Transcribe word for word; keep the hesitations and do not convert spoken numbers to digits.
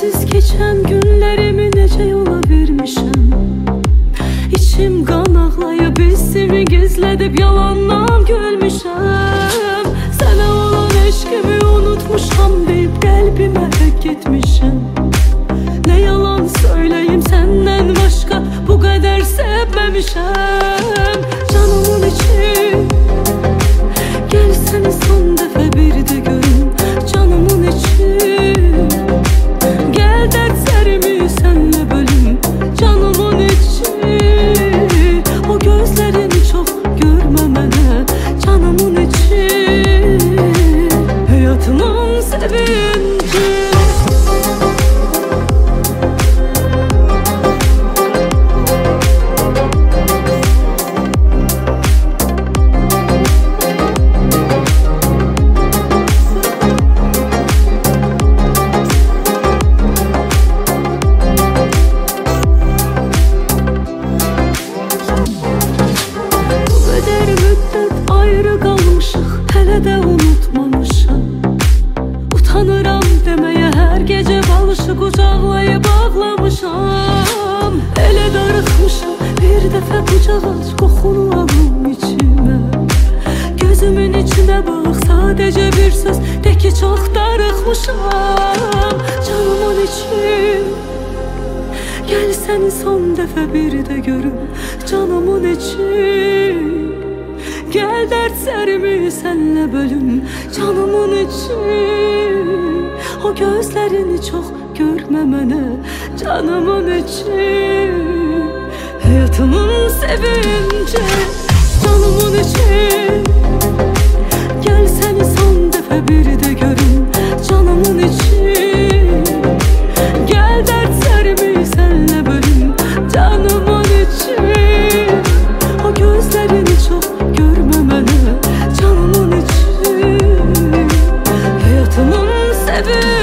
sensiz geçen günlerimi nece yola vermişim. İçim kan ağlayıp hissimi gizledip yalandan gülmüşüm. Sana olan eşkimi unutmuşam deyip kalbime gitmişim. Ne yalan söyleyeyim, senden başka bu kadar sevmemişim. Canımın içi, gel seni son defa bir de görün. Canımın içi, gel dertlerimi senle bölüm. Canımın içi, o gözlerini çok görmemene. Canımın içi, hayatımın sevinci. Hələ də unutmamışam. Utanıram deməyə hər gecə balışı qucaqlayıb ağlamışam. Elə darıxmışam, bir dəfə qucaq aç, qoxunu alım içimə. Gözümün içinə bax, sadəcə bir söz de ki çox darıxmışam. Canımın içi, gəl səni son dəfə bir də görüm. Canımın içi, gel dertlerimi senle bölüm. Canımın içi, o gözlerini çok görmemene. Canımın içi, hayatımın sevinci. Canımın içi, gel seni son defa bir de görün. Canımın içi, gel dertlerimi senle bölüm. Canımın içi, o gözlerini çok görmemene. Canımın içi, hayatımın sevinci.